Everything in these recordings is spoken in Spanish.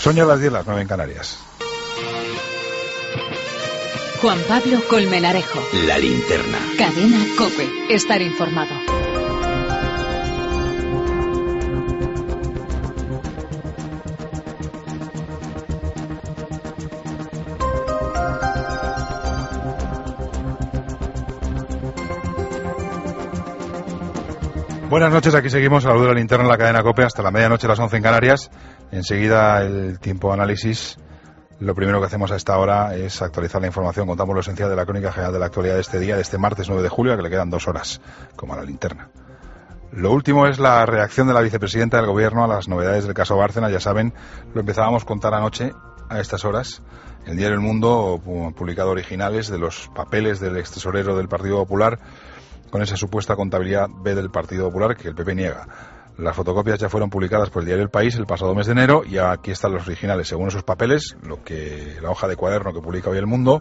Son ya las 10, las 9 en Canarias. Juan Pablo Colmenarejo. La linterna. Cadena COPE. Estar informado. Buenas noches, aquí seguimos a la luz de la linterna en la cadena COPE hasta la medianoche, las 11 en Canarias. Enseguida el tiempo de análisis. Lo primero que hacemos a esta hora es actualizar la información. Contamos lo esencial de la crónica general de la actualidad de este día, de este martes 9 de julio, a que le quedan 2 horas, como a la linterna. Lo último es la reacción de la vicepresidenta del Gobierno a las novedades del caso Bárcenas. Ya saben, lo empezábamos a contar anoche a estas horas. El diario El Mundo ha publicado originales de los papeles del extesorero del Partido Popular con esa supuesta contabilidad B del Partido Popular que el PP niega. Las fotocopias ya fueron publicadas por el diario El País el pasado mes de enero y aquí están los originales. Según esos papeles, la hoja de cuaderno que publica hoy El Mundo,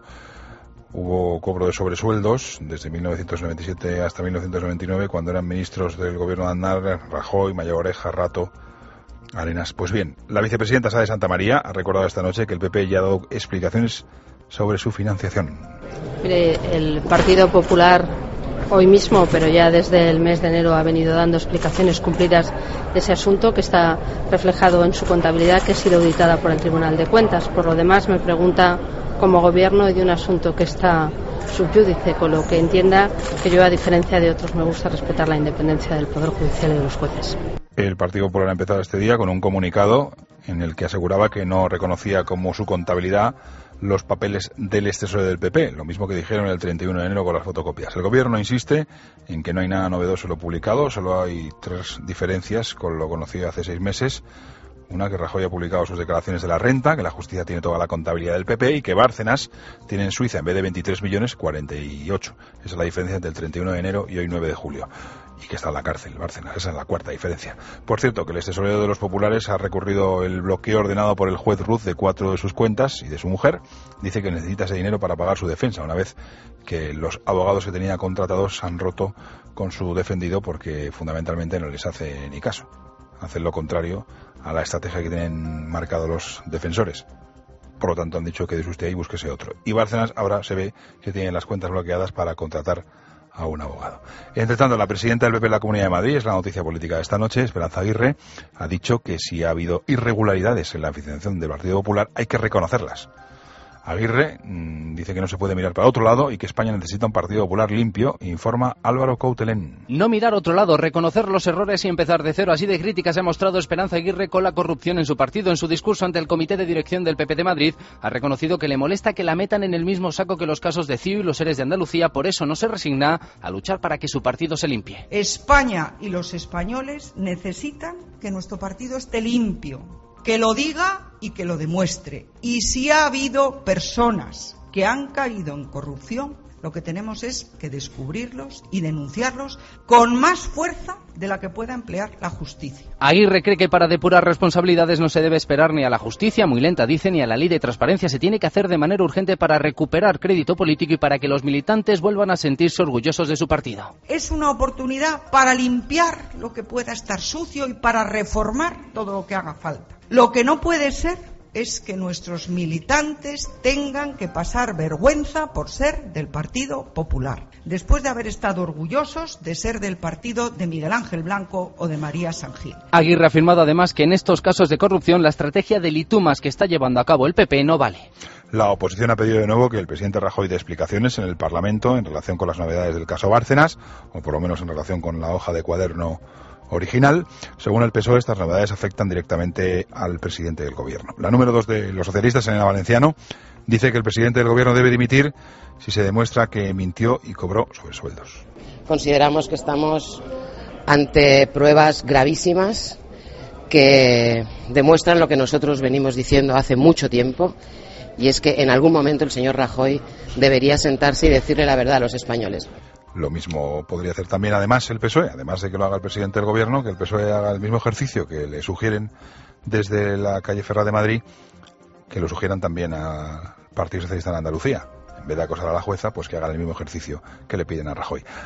hubo cobro de sobresueldos desde 1997 hasta 1999, cuando eran ministros del gobierno de Aznar, Rajoy, Mayoreja, Rato, Arenas. Pues bien, la vicepresidenta Sá de Santamaría ha recordado esta noche que el PP ya ha dado explicaciones sobre su financiación. Mire, el Partido Popular hoy mismo, pero ya desde el mes de enero ha venido dando explicaciones cumplidas de ese asunto que está reflejado en su contabilidad, que ha sido auditada por el Tribunal de Cuentas. Por lo demás, me pregunta como Gobierno de un asunto que está subyúdice, con lo que entienda que yo, a diferencia de otros, me gusta respetar la independencia del Poder Judicial y de los jueces. El Partido Popular ha empezado este día con un comunicado en el que aseguraba que no reconocía como su contabilidad los papeles del extesorero del PP, lo mismo que dijeron el 31 de enero con las fotocopias. El Gobierno insiste en que no hay nada novedoso en lo publicado, solo hay 3 diferencias con lo conocido hace 6 meses. Una, que Rajoy ha publicado sus declaraciones de la renta, que la justicia tiene toda la contabilidad del PP y que Bárcenas tiene en Suiza, en vez de 23 millones, 48. Esa es la diferencia entre el 31 de enero y hoy 9 de julio. Y que está en la cárcel, Bárcenas. Esa es la cuarta diferencia. Por cierto, que el extesorero de los populares ha recurrido el bloqueo ordenado por el juez Ruz de 4 de sus cuentas y de su mujer. Dice que necesita ese dinero para pagar su defensa, una vez que los abogados que tenía contratados se han roto con su defendido porque fundamentalmente no les hace ni caso. Hacen lo contrario a la estrategia que tienen marcado los defensores. Por lo tanto, han dicho que usted ahí, búsquese otro. Y Bárcenas ahora se ve que tiene las cuentas bloqueadas para contratar a un abogado. Entre tanto, la presidenta del PP en la Comunidad de Madrid, es la noticia política de esta noche, Esperanza Aguirre, ha dicho que si ha habido irregularidades en la financiación del Partido Popular, hay que reconocerlas. Aguirre dice que no se puede mirar para otro lado y que España necesita un Partido Popular limpio, informa Álvaro Coutelén. No mirar otro lado, reconocer los errores y empezar de cero. Así de crítica se ha mostrado Esperanza Aguirre con la corrupción en su partido. En su discurso ante el Comité de Dirección del PP de Madrid, ha reconocido que le molesta que la metan en el mismo saco que los casos de CIU y los ERES de Andalucía. Por eso no se resigna a luchar para que su partido se limpie. España y los españoles necesitan que nuestro partido esté limpio, que lo diga y que lo demuestre. Y si ha habido personas que han caído en corrupción, lo que tenemos es que descubrirlos y denunciarlos con más fuerza de la que pueda emplear la justicia. Aguirre cree que para depurar responsabilidades no se debe esperar ni a la justicia, muy lenta dice, ni a la ley de transparencia. Se tiene que hacer de manera urgente para recuperar crédito político y para que los militantes vuelvan a sentirse orgullosos de su partido. Es una oportunidad para limpiar lo que pueda estar sucio y para reformar todo lo que haga falta. Lo que no puede ser es que nuestros militantes tengan que pasar vergüenza por ser del Partido Popular, después de haber estado orgullosos de ser del partido de Miguel Ángel Blanco o de María San Gil. Aguirre ha afirmado además que en estos casos de corrupción la estrategia de litumas que está llevando a cabo el PP no vale. La oposición ha pedido de nuevo que el presidente Rajoy dé explicaciones en el Parlamento en relación con las novedades del caso Bárcenas, o por lo menos en relación con la hoja de cuaderno original. Según el PSOE, estas novedades afectan directamente al presidente del Gobierno. La número 2 de los socialistas, Elena Valenciano, dice que el presidente del Gobierno debe dimitir si se demuestra que mintió y cobró sobresueldos. Consideramos que estamos ante pruebas gravísimas que demuestran lo que nosotros venimos diciendo hace mucho tiempo, y es que en algún momento el señor Rajoy debería sentarse y decirle la verdad a los españoles. Lo mismo podría hacer también además el PSOE, además de que lo haga el presidente del Gobierno, que el PSOE haga el mismo ejercicio que le sugieren desde la calle Ferraz de Madrid, que lo sugieran también al Partido Socialista en Andalucía. En vez de acosar a la jueza, pues que hagan el mismo ejercicio que le piden a Rajoy.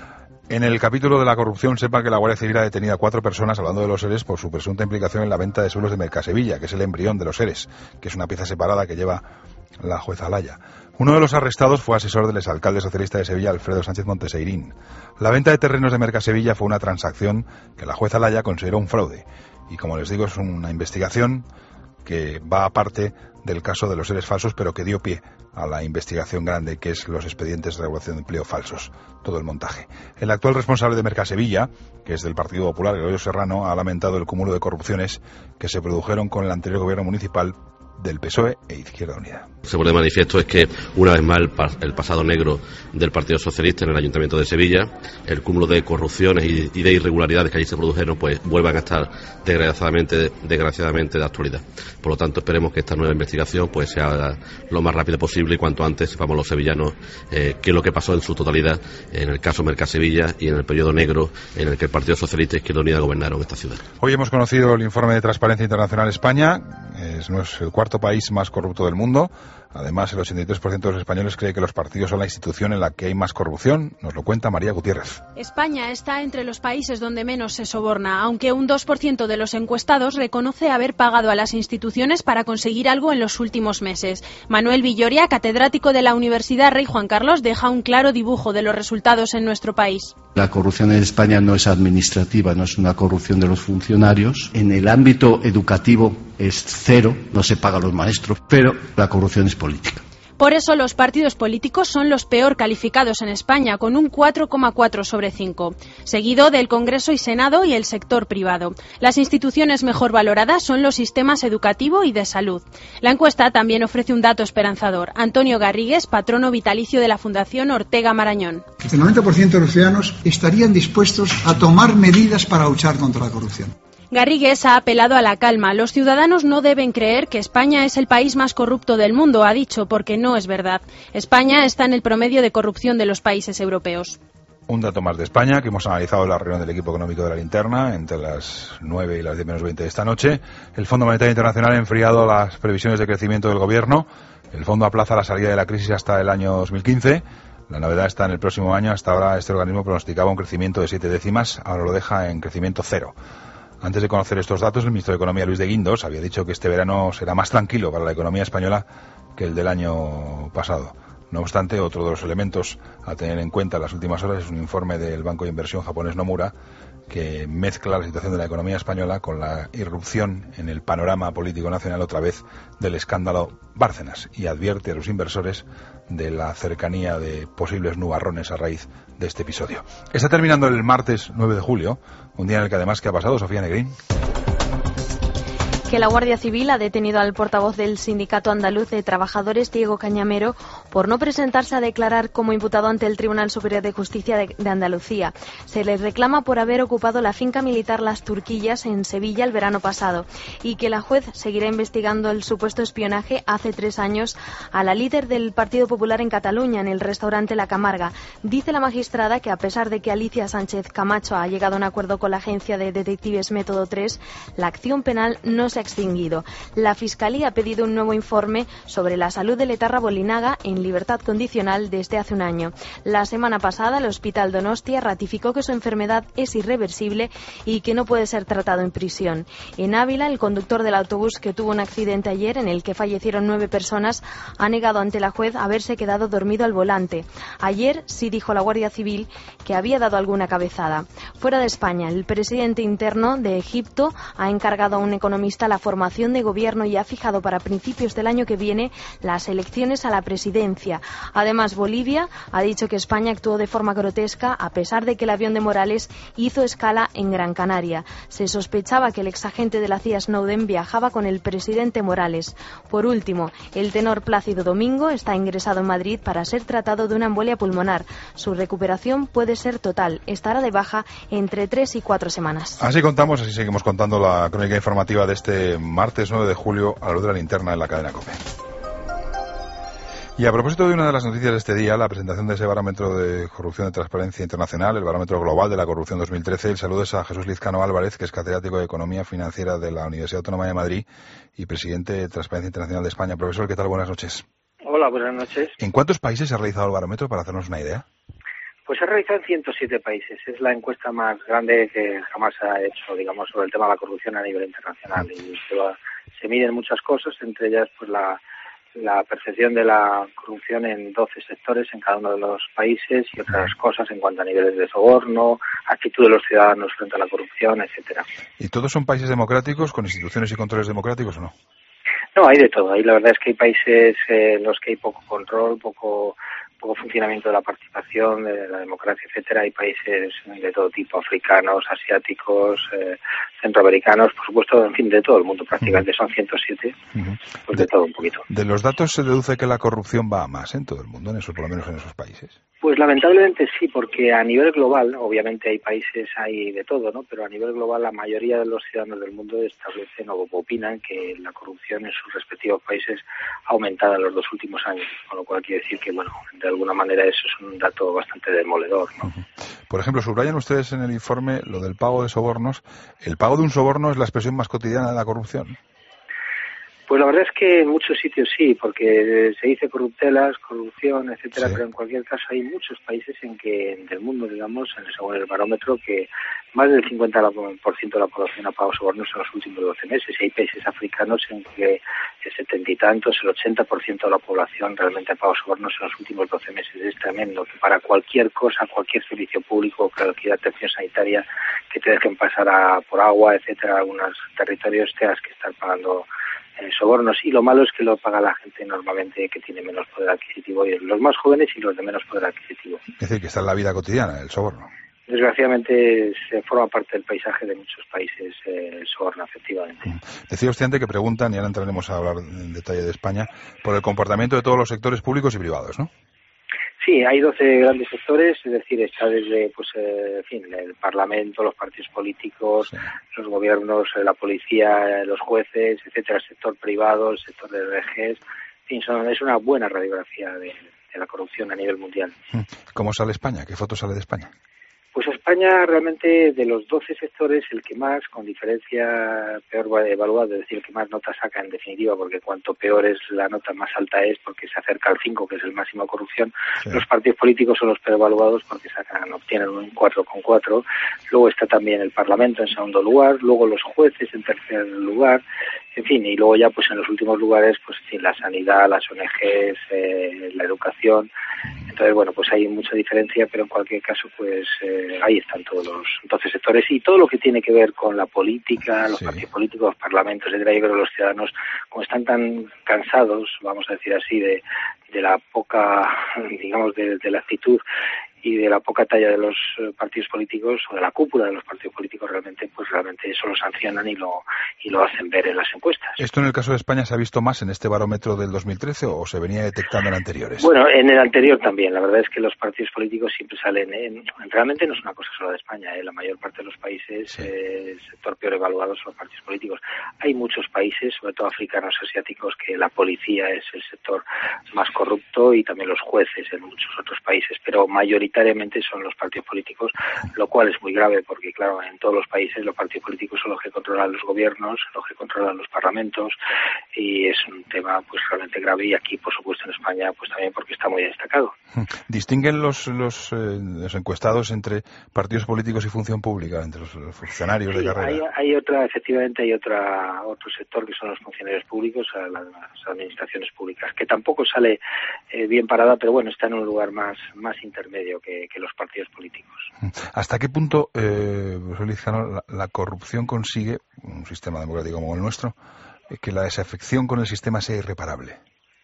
En el capítulo de la corrupción, sepa que la Guardia Civil ha detenido a 4 personas, hablando de los ERES, por su presunta implicación en la venta de suelos de Mercasevilla, que es el embrión de los ERES, que es una pieza separada que lleva la jueza Laya. Uno de los arrestados fue asesor del exalcalde socialista de Sevilla, Alfredo Sánchez Monteseirín. La venta de terrenos de Mercasevilla fue una transacción que la jueza Laya consideró un fraude. Y como les digo, es una investigación que va aparte del caso de los ERES falsos, pero que dio pie a la investigación grande, que es los expedientes de regulación de empleo falsos, todo el montaje. El actual responsable de Mercasevilla, que es del Partido Popular, Gregorio Serrano, ha lamentado el cúmulo de corrupciones que se produjeron con el anterior gobierno municipal del PSOE e Izquierda Unida. Se pone de manifiesto es que, una vez más, el pasado negro del Partido Socialista en el Ayuntamiento de Sevilla, el cúmulo de corrupciones y de irregularidades que allí se produjeron, pues vuelvan a estar desgraciadamente de actualidad. Por lo tanto, esperemos que esta nueva investigación pues se haga lo más rápido posible y cuanto antes sepamos los sevillanos qué es lo que pasó en su totalidad en el caso Mercasevilla y en el periodo negro en el que el Partido Socialista y Izquierda Unida gobernaron esta ciudad. Hoy hemos conocido el informe de Transparencia Internacional España. Es el cuarto país más corrupto del mundo. Además, el 83% de los españoles cree que los partidos son la institución en la que hay más corrupción. Nos lo cuenta María Gutiérrez. España está entre los países donde menos se soborna, aunque un 2% de los encuestados reconoce haber pagado a las instituciones para conseguir algo en los últimos meses. Manuel Villoria, catedrático de la Universidad Rey Juan Carlos, deja un claro dibujo de los resultados en nuestro país. La corrupción en España no es administrativa, no es una corrupción de los funcionarios. En el ámbito educativo es cero, no se paga a los maestros, pero la corrupción es política. Por eso los partidos políticos son los peor calificados en España, con un 4,4 sobre 5, seguido del Congreso y Senado y el sector privado. Las instituciones mejor valoradas son los sistemas educativo y de salud. La encuesta también ofrece un dato esperanzador. Antonio Garrigues, patrono vitalicio de la Fundación Ortega Marañón. El 90% de los ciudadanos estarían dispuestos a tomar medidas para luchar contra la corrupción. Garrigues ha apelado a la calma. Los ciudadanos no deben creer que España es el país más corrupto del mundo, ha dicho, porque no es verdad. España está en el promedio de corrupción de los países europeos. Un dato más de España que hemos analizado en la reunión del equipo económico de la Linterna entre las 9 y las 10 menos 20 de esta noche. El Fondo Monetario Internacional ha enfriado las previsiones de crecimiento del gobierno. El fondo aplaza la salida de la crisis hasta el año 2015. La novedad está en el próximo año. Hasta ahora este organismo pronosticaba un crecimiento de 7 décimas, ahora lo deja en crecimiento cero. Antes de conocer estos datos, el ministro de Economía, Luis de Guindos, había dicho que este verano será más tranquilo para la economía española que el del año pasado. No obstante, otro de los elementos a tener en cuenta en las últimas horas es un informe del banco de inversión japonés Nomura que mezcla la situación de la economía española con la irrupción en el panorama político nacional otra vez del escándalo Bárcenas y advierte a los inversores de la cercanía de posibles nubarrones a raíz de este episodio. Está terminando el martes 9 de julio, un día en el que además, ¿qué ha pasado, Sofía Negrín? Que la Guardia Civil ha detenido al portavoz del Sindicato Andaluz de Trabajadores, Diego Cañamero, por no presentarse a declarar como imputado ante el Tribunal Superior de Justicia de Andalucía. Se le reclama por haber ocupado la finca militar Las Turquillas en Sevilla el verano pasado y que la juez seguirá investigando el supuesto espionaje hace 3 años a la líder del Partido Popular en Cataluña, en el restaurante La Camarga. Dice la magistrada que a pesar de que Alicia Sánchez Camacho ha llegado a un acuerdo con la agencia de detectives Método 3, la acción penal no se ha extinguido. La Fiscalía ha pedido un nuevo informe sobre la salud de Letarra Bolinaga en libertad condicional desde hace un año. La semana pasada el Hospital Donostia ratificó que su enfermedad es irreversible y que no puede ser tratado en prisión. En Ávila, el conductor del autobús que tuvo un accidente ayer en el que fallecieron 9 personas ha negado ante la juez haberse quedado dormido al volante. Ayer sí dijo la Guardia Civil que había dado alguna cabezada. Fuera de España, el presidente interno de Egipto ha encargado a un economista la formación de gobierno y ha fijado para principios del año que viene las elecciones a la presidencia. Además, Bolivia ha dicho que España actuó de forma grotesca a pesar de que el avión de Morales hizo escala en Gran Canaria. Se sospechaba que el exagente de la CIA Snowden viajaba con el presidente Morales. Por último, el tenor Plácido Domingo está ingresado en Madrid para ser tratado de una embolia pulmonar. Su recuperación puede ser total. Estará de baja entre 3 y 4 semanas. Así contamos, así seguimos contando la crónica informativa de este martes 9 de julio a la luz de la linterna en la cadena COPE. Y a propósito de una de las noticias de este día, la presentación de ese barómetro de corrupción de Transparencia Internacional, el barómetro global de la corrupción 2013, el saludo es a Jesús Lizcano Álvarez, que es catedrático de Economía Financiera de la Universidad Autónoma de Madrid y presidente de Transparencia Internacional de España. Profesor, ¿qué tal? Buenas noches. Hola, buenas noches. ¿En cuántos países se ha realizado el barómetro, para hacernos una idea? Pues se ha realizado en 107 países. Es la encuesta más grande que jamás se ha hecho, digamos, sobre el tema de la corrupción a nivel internacional. Y se miden muchas cosas, entre ellas pues la percepción de la corrupción en 12 sectores en cada uno de los países y otras cosas en cuanto a niveles de soborno, actitud de los ciudadanos frente a la corrupción, etcétera. ¿Y todos son países democráticos, con instituciones y controles democráticos o no? No, hay de todo. Ahí la verdad es que hay países en los que hay poco control, poco funcionamiento de la participación, de la democracia, etcétera. Hay países de todo tipo, africanos, asiáticos, centroamericanos, por supuesto, en fin, de todo el mundo prácticamente. Son 107, pues de todo un poquito. De los datos se deduce que la corrupción va a más en todo el mundo, por lo menos en esos países. Pues lamentablemente sí, porque a nivel global, obviamente hay países, hay de todo, ¿no? Pero a nivel global la mayoría de los ciudadanos del mundo establecen o opinan que la corrupción en sus respectivos países ha aumentado en los 2 últimos años, con lo cual quiere decir que, bueno, de alguna manera eso es un dato bastante demoledor, ¿no? Por ejemplo, subrayan ustedes en el informe lo del pago de sobornos. ¿El pago de un soborno es la expresión más cotidiana de la corrupción? Pues la verdad es que en muchos sitios sí, porque se dice corruptelas, corrupción, etcétera, sí. Pero en cualquier caso hay muchos países del mundo, digamos, según el barómetro, que más del 50% de la población ha pagado sobornos en los últimos 12 meses. Y hay países africanos en que el 70 y tantos, el 80% de la población realmente ha pagado sobornos en los últimos 12 meses. Es tremendo que para cualquier cosa, cualquier servicio público, cualquier atención sanitaria, que te dejen pasar por agua, etcétera, algunos territorios tengas que estar pagando sobornos, y lo malo es que lo paga la gente normalmente que tiene menos poder adquisitivo, y los más jóvenes y los de menos poder adquisitivo. Es decir, que está en la vida cotidiana el soborno. Desgraciadamente se forma parte del paisaje de muchos países el soborno, efectivamente. Decía usted antes que preguntan, y ahora entraremos a hablar en detalle de España, por el comportamiento de todos los sectores públicos y privados, ¿no? Sí, hay 12 grandes sectores, es decir, está desde el Parlamento, los partidos políticos, sí, los gobiernos, la policía, los jueces, etcétera, el sector privado, el sector de ONGs. En fin, es una buena radiografía de la corrupción a nivel mundial. ¿Cómo sale España? ¿Qué foto sale de España? Pues España realmente, de los 12 sectores, el que más, con diferencia, peor evaluado, es decir, el que más nota saca en definitiva, porque cuanto peor es la nota, más alta es, porque se acerca al 5, que es el máximo de corrupción. Sí. Los partidos políticos son los peor evaluados porque obtienen un 4,4. Luego está también el Parlamento en segundo lugar, luego los jueces en tercer lugar, en fin, y luego ya pues en los últimos lugares, pues en fin, la sanidad, las ONGs, la educación. Entonces, bueno, pues hay mucha diferencia, pero en cualquier caso, pues ahí están todos los 12 sectores, y todo lo que tiene que ver con la política, los partidos políticos, los parlamentos, etcétera. Yo creo que los ciudadanos, como están tan cansados, vamos a decir así, de la poca, digamos, de la actitud y de la poca talla de los partidos políticos, o de la cúpula de los partidos políticos, realmente eso lo sancionan y lo hacen ver en las encuestas. ¿Esto en el caso de España se ha visto más en este barómetro del 2013 o se venía detectando en anteriores? Bueno, en el anterior también. La verdad es que los partidos políticos siempre salen realmente no es una cosa solo de España. La mayor parte de los países, el sector peor evaluado son los partidos políticos. Hay muchos países, sobre todo africanos, asiáticos, que la policía es el sector más corrupto, y también los jueces en muchos otros países, pero mayoritariamente son los partidos políticos, lo cual es muy grave porque, claro, en todos los países los partidos políticos son los que controlan los gobiernos, los que controlan los parlamentos, y es un tema pues realmente grave, y aquí, por supuesto, en España, pues también porque está muy destacado. ¿Distinguen los encuestados entre partidos políticos y función pública, entre los funcionarios de carrera? Efectivamente hay otro sector que son los funcionarios públicos, las administraciones públicas, que tampoco sale bien parada, pero bueno, está en un lugar más intermedio que los partidos políticos. ¿Hasta qué punto, profesor Lizcano, la corrupción consigue, un sistema democrático como el nuestro, que la desafección con el sistema sea irreparable?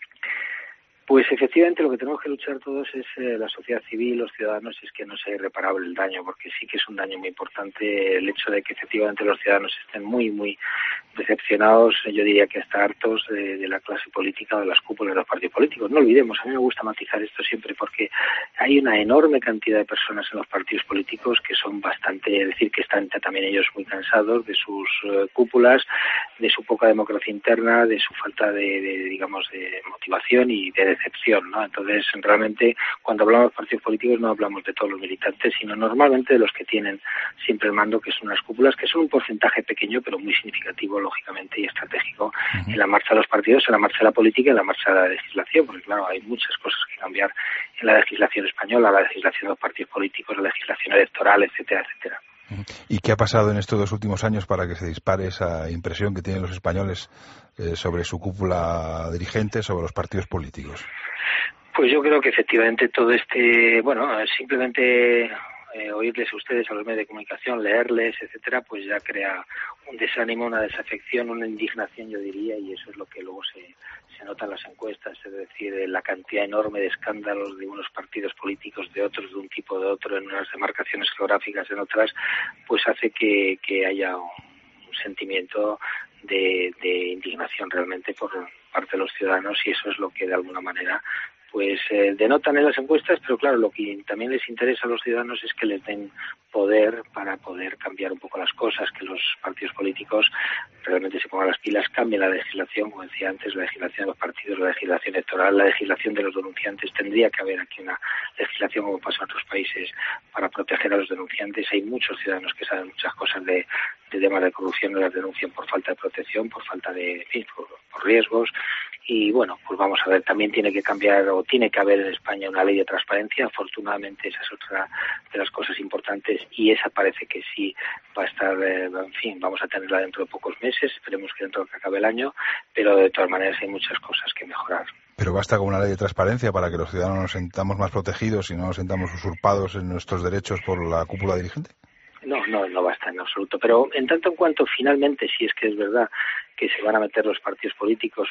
Pues efectivamente lo que tenemos que luchar todos es la sociedad civil, los ciudadanos, es que no sea irreparable el daño, porque sí que es un daño muy importante el hecho de que efectivamente los ciudadanos estén muy, muy decepcionados, yo diría que hasta hartos de la clase política o de las cúpulas de los partidos políticos. No olvidemos, a mí me gusta matizar esto siempre, porque hay una enorme cantidad de personas en los partidos políticos que son bastante, es decir, que están también ellos muy cansados de sus cúpulas, de su poca democracia interna, de su falta de motivación y de percepción, ¿no? Entonces, realmente, cuando hablamos de partidos políticos no hablamos de todos los militantes, sino normalmente de los que tienen siempre el mando, que son las cúpulas, que son un porcentaje pequeño, pero muy significativo, lógicamente, y estratégico en la marcha de los partidos, en la marcha de la política y en la marcha de la legislación, porque, claro, hay muchas cosas que cambiar en la legislación española, la legislación de los partidos políticos, la legislación electoral, etcétera, etcétera. ¿Y qué ha pasado en estos 2 últimos años para que se dispare esa impresión que tienen los españoles sobre su cúpula dirigente, sobre los partidos políticos? Pues yo creo que efectivamente todo simplemente oírles a ustedes, a los medios de comunicación, leerles, etcétera, pues ya crea un desánimo, una desafección, una indignación, yo diría, y eso es lo que luego se nota en las encuestas, es decir, la cantidad enorme de escándalos de unos partidos políticos, de otros, de un tipo de otro, en unas demarcaciones geográficas, en otras, pues hace que haya un sentimiento de indignación realmente por parte de los ciudadanos, y eso es lo que de alguna manera pues denotan en las encuestas, pero claro, lo que también les interesa a los ciudadanos es que les den poder para poder cambiar un poco las cosas, que los partidos políticos realmente se pongan las pilas, cambien la legislación, como decía antes, la legislación de los partidos, la legislación electoral, la legislación de los denunciantes. Tendría que haber aquí una legislación, como pasa en otros países, para proteger a los denunciantes. Hay muchos ciudadanos que saben muchas cosas de temas de corrupción, no las denuncian por falta de protección, por falta de, por riesgos. Y bueno, pues vamos a ver, también tiene que cambiar o tiene que haber en España una ley de transparencia. Afortunadamente esa es otra de las cosas importantes, y esa parece que sí va a estar, vamos a tenerla dentro de pocos meses, esperemos que dentro de que acabe el año, pero de todas maneras hay muchas cosas que mejorar. ¿Pero basta con una ley de transparencia para que los ciudadanos nos sintamos más protegidos y no nos sintamos usurpados en nuestros derechos por la cúpula dirigente? No basta en absoluto, pero en tanto en cuanto finalmente, si es que es verdad que se van a meter los partidos políticos,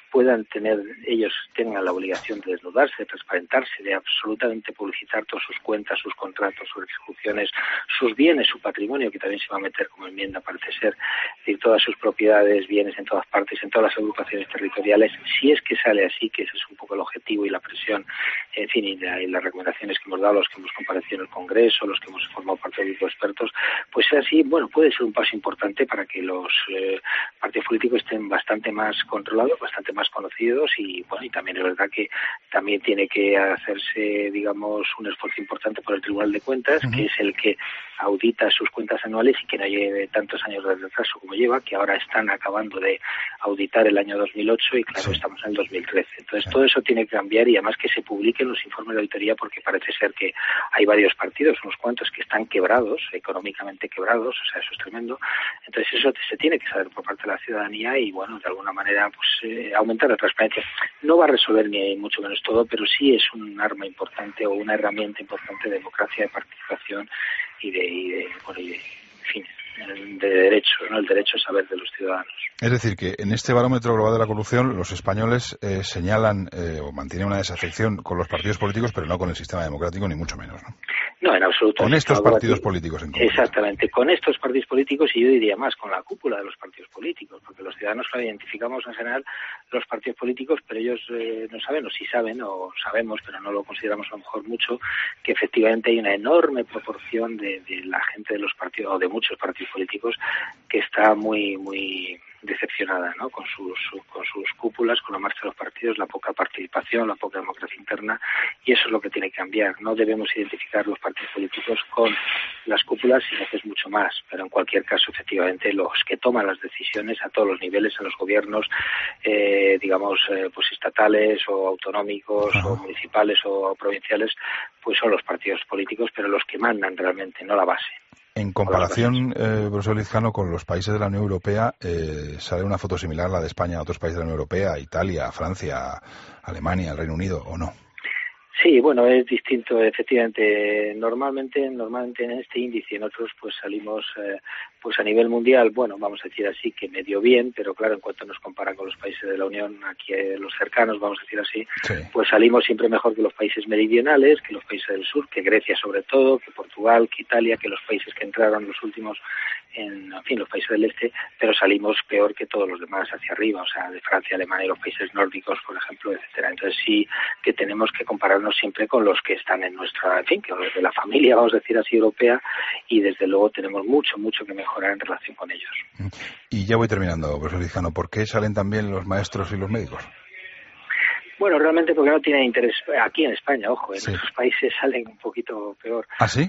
ellos tengan la obligación de desnudarse, de transparentarse, de absolutamente publicitar todas sus cuentas, sus contratos, sus ejecuciones, sus bienes, su patrimonio, que también se va a meter como enmienda, parece ser, es decir, todas sus propiedades, bienes en todas partes, en todas las agrupaciones territoriales. Si es que sale así, que ese es un poco el objetivo y la presión, en fin, y las recomendaciones que hemos dado, los que hemos comparecido en el Congreso, los que hemos formado parte del grupo de expertos, pues así, puede ser un paso importante para que los partidos políticos estén bastante más controlados, bastante más conocidos, y también es verdad que también tiene que hacerse, digamos, un esfuerzo importante por el Tribunal de Cuentas, que es el que audita sus cuentas anuales y que no lleve tantos años de retraso como lleva, que ahora están acabando de auditar el año 2008 y claro, estamos en el 2013. Entonces todo eso tiene que cambiar, y además que se publiquen los informes de auditoría, porque parece ser que hay varios partidos, unos cuantos, que están quebrados, económicamente quebrados, o sea, eso es tremendo. Entonces eso se tiene que saber por parte de la ciudadanía y, de alguna manera, aumentar la transparencia. No va a resolver ni mucho menos todo, pero sí es un arma importante o una herramienta importante de democracia, de participación y de derechos, ¿no? El derecho a saber de los ciudadanos. Es decir, que en este barómetro global de la corrupción los españoles señalan o mantienen una desafección con los partidos políticos, pero no con el sistema democrático, ni mucho menos, ¿no? No, en absoluto. Con estos partidos políticos en concreto. Exactamente, con estos partidos políticos, y yo diría más, con la cúpula de los partidos políticos, porque los ciudadanos lo identificamos en general los partidos políticos, pero ellos no saben, o sí saben, o sabemos, pero no lo consideramos a lo mejor mucho, que efectivamente hay una enorme proporción de la gente de los partidos, o de muchos partidos políticos, que está muy decepcionada, ¿no? Con sus cúpulas, con la marcha de los partidos, la poca participación, la poca democracia interna, y eso es lo que tiene que cambiar. No debemos identificar los partidos políticos con las cúpulas, sino que es mucho más, pero en cualquier caso, efectivamente, los que toman las decisiones a todos los niveles, en los gobiernos, estatales o autonómicos o municipales o provinciales, pues son los partidos políticos, pero los que mandan realmente, no la base. En comparación, profesor Lizcano, con los países de la Unión Europea, ¿sale una foto similar a la de España a otros países de la Unión Europea, Italia, Francia, Alemania, el Reino Unido, o no? Sí, es distinto, efectivamente. Normalmente en este índice, en otros pues salimos a nivel mundial, vamos a decir así, que medio bien, pero claro, en cuanto nos comparan con los países de la Unión, aquí los cercanos, vamos a decir así, pues salimos siempre mejor que los países meridionales, que los países del sur, que Grecia sobre todo, que Portugal, que Italia, que los países que entraron los últimos, los países del este, pero salimos peor que todos los demás hacia arriba, o sea, de Francia, Alemania y los países nórdicos, por ejemplo, etcétera. Entonces sí que tenemos que compararnos siempre con los que están en nuestra, que los de la familia, vamos a decir así, europea, y desde luego tenemos mucho que mejorar en relación con ellos. Y ya voy terminando, profesor Lizcano, ¿por qué salen también los maestros y los médicos? Bueno, realmente porque no tienen interés aquí en España, ojo, en Sí. otros países salen un poquito peor. ¿Ah, sí?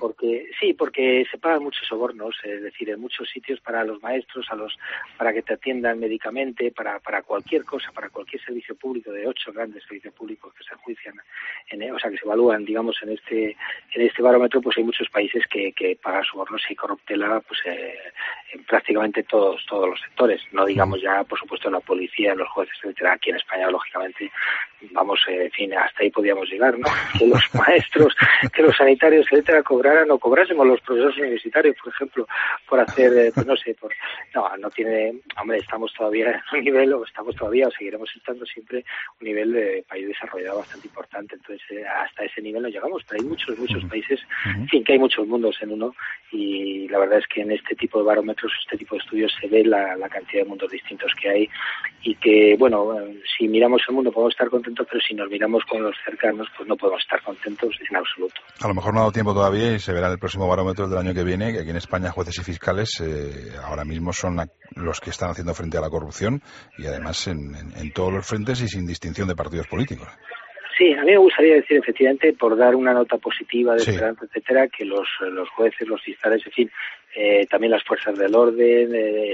Porque se pagan muchos sobornos, es decir, en muchos sitios para los maestros, para que te atiendan médicamente, para cualquier cosa, para cualquier servicio público, de 8 grandes servicios públicos que se enjuician, que se evalúan, digamos, en este barómetro, pues hay muchos países que pagan sobornos y corruptela, pues en prácticamente todos los sectores. No digamos ya, por supuesto, la policía, los jueces, etcétera. Aquí en España, lógicamente, vamos, en fin, hasta ahí podíamos llegar, ¿no? Que los maestros, que los sanitarios, etcétera, cobraran o cobrásemos los profesores universitarios, por ejemplo, por hacer, pues no sé, no tiene, hombre, estamos todavía en un nivel, o seguiremos estando siempre un nivel de país desarrollado bastante importante. Entonces, hasta ese nivel no llegamos, pero hay muchos países, en fin, que hay muchos mundos en uno, y la verdad es que en este tipo de barómetros, este tipo de estudios, se ve la cantidad de mundos distintos que hay, y que, bueno, si miramos el mundo podemos estar contentos, pero si nos miramos con los cercanos, pues no podemos estar contentos en absoluto. A lo mejor no ha dado tiempo todavía y se verá en el próximo barómetro del año que viene, que aquí en España jueces y fiscales ahora mismo son los que están haciendo frente a la corrupción, y además en todos los frentes y sin distinción de partidos políticos. Sí, a mí me gustaría decir, efectivamente, por dar una nota positiva de esperanza, etcétera, que los jueces, los fiscales, en fin, también las fuerzas del orden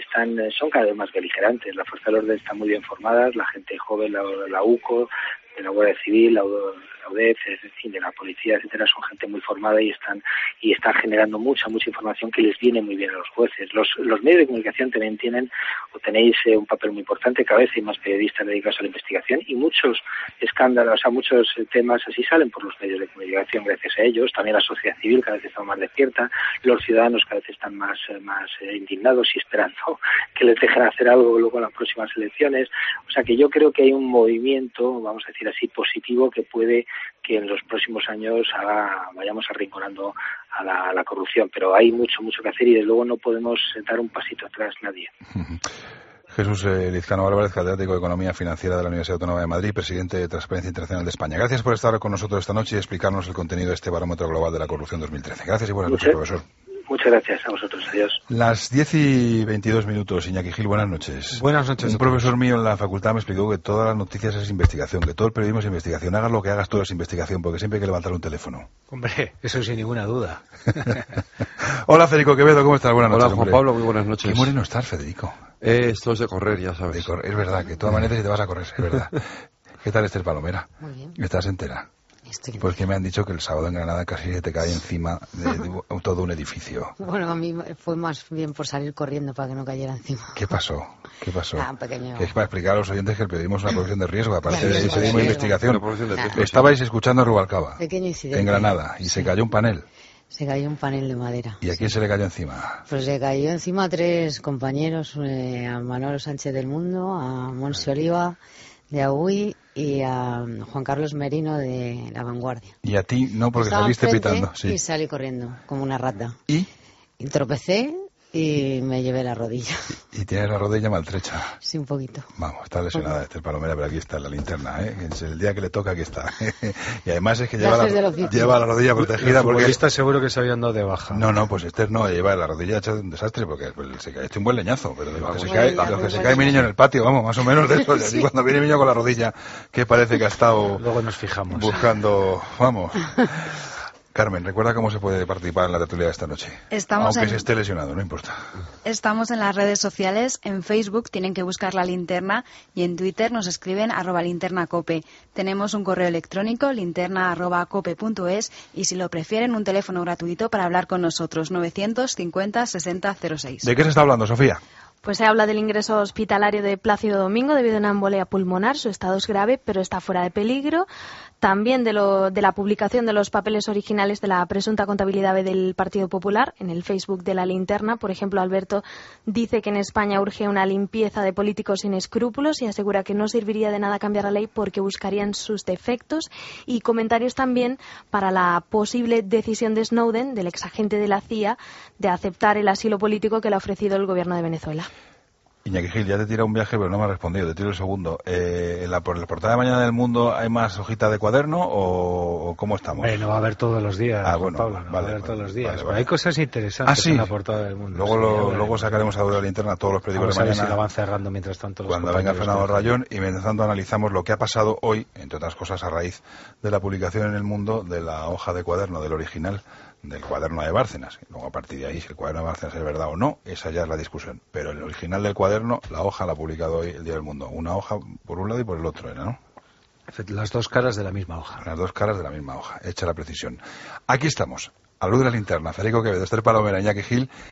son cada vez más beligerantes. Las fuerzas del orden están muy bien formadas, la gente joven, la UCO, de la Guardia Civil, la UDEF, en fin, de la policía, etcétera, son gente muy formada y están generando mucha información que les viene muy bien a los jueces. Los medios de comunicación también tenéis un papel muy importante. Cada vez hay más periodistas dedicados a la investigación, y muchos escándalos, muchos temas así salen por los medios de comunicación gracias a ellos. También la sociedad civil cada vez está más despierta, los ciudadanos cada vez están más indignados y esperando que les dejen hacer algo luego en las próximas elecciones. O sea que yo creo que hay un movimiento, vamos a decir así, positivo, que puede que en los próximos años vayamos arrinconando a la corrupción, pero hay mucho que hacer, y desde luego no podemos dar un pasito atrás nadie. Jesús Lizcano Álvarez, catedrático de Economía Financiera de la Universidad Autónoma de Madrid, presidente de Transparencia Internacional de España. Gracias por estar con nosotros esta noche y explicarnos el contenido de este barómetro global de la corrupción 2013. Gracias y buenas noches, profesor. Muchas gracias a vosotros. Adiós. Las 10:22, Iñaki Gil, buenas noches. Buenas noches. Un profesor mío en la facultad me explicó que todas las noticias es investigación, que todo el periodismo es investigación. Hagas lo que hagas, todo es investigación, porque siempre hay que levantar un teléfono. Hombre, eso sin ninguna duda. Hola, Federico Quevedo, ¿cómo estás? Buenas noches. Hola, Juan Pablo, muy buenas noches. Qué moreno estás, Federico. Esto es de correr, ya sabes. Es verdad, que tú amaneces y te vas a correr, es verdad. ¿Qué tal, Esther Palomera? Muy bien. ¿Estás entera? Pues que me han dicho que el sábado en Granada casi se te cae encima de todo un edificio. Bueno, a mí fue más bien por salir corriendo para que no cayera encima. ¿Qué pasó? Un pequeño... Que es para explicar a los oyentes que el periodismo es una profesión de riesgo, aparte de periodismo de investigación. De Estabais escuchando en Rubalcaba, pequeño incidente. en Granada, y se cayó un panel. Se cayó un panel de madera. ¿Y a quién se le cayó encima? Pues le cayó encima a 3 compañeros, a Manolo Sánchez del Mundo, a Monsi Oliva de AUI y a Juan Carlos Merino de La Vanguardia. Y a ti no, porque Estaba saliste enfrente pitando. Sí. Y salí corriendo, como una rata. ¿Y? Y tropecé y me llevé la rodilla. Y tienes la rodilla maltrecha. Sí, un poquito. Vamos, está lesionada Esther Palomera, pero aquí está en la linterna, ¿eh? Es el día que le toca, aquí está. Y además es que lleva la rodilla protegida. Porque está seguro que se habían dado de baja. No, pues Esther no, lleva la rodilla hecha un desastre, porque se cae un buen leñazo, pero de los que se cae mi niño en el patio, vamos, más o menos de eso. Y cuando viene mi niño con la rodilla, que parece que ha estado... Luego nos fijamos. Buscando, vamos... Carmen, recuerda cómo se puede participar en la tertulia de esta noche. Aunque se esté lesionado, no importa. Estamos en las redes sociales. En Facebook tienen que buscar La Linterna y en Twitter nos escriben @linternacope. Tenemos un correo electrónico, linterna@cope.es, y si lo prefieren, un teléfono gratuito para hablar con nosotros, 950 60 06. ¿De qué se está hablando, Sofía? Pues se habla del ingreso hospitalario de Plácido Domingo debido a una embolia pulmonar. Su estado es grave, pero está fuera de peligro. También de la publicación de los papeles originales de la presunta contabilidad del Partido Popular en el Facebook de La Linterna. Por ejemplo, Alberto dice que en España urge una limpieza de políticos sin escrúpulos y asegura que no serviría de nada cambiar la ley porque buscarían sus defectos. Y comentarios también para la posible decisión de Snowden, del exagente de la CIA, de aceptar el asilo político que le ha ofrecido el gobierno de Venezuela. Iñaki Gil, ya te tira un viaje, pero no me ha respondido. Te tiro el segundo. ¿Por la portada de mañana del Mundo hay más hojita de cuaderno o cómo estamos? No va a haber todos los días, bueno, Pablo, no va a haber todos los días. Vale. Pero hay cosas interesantes en la portada del Mundo. Luego sacaremos a la linterna todos los periódicos de mañana. A ver si lo van cerrando mientras tanto. Cuando venga Fernando Rayón, y mientras tanto analizamos lo que ha pasado hoy, entre otras cosas a raíz de la publicación en El Mundo de la hoja de cuaderno, del original del cuaderno de Bárcenas. Luego, a partir de ahí, si el cuaderno de Bárcenas es verdad o no, esa ya es la discusión. Pero el original del cuaderno, la hoja la ha publicado hoy el Día del Mundo. Una hoja por un lado y por el otro, ¿no? Las dos caras de la misma hoja. Las dos caras de la misma hoja, hecha la precisión. Aquí estamos, a luz de la linterna. Federico Quevedo, Esther Palomera, Iñaki Gil.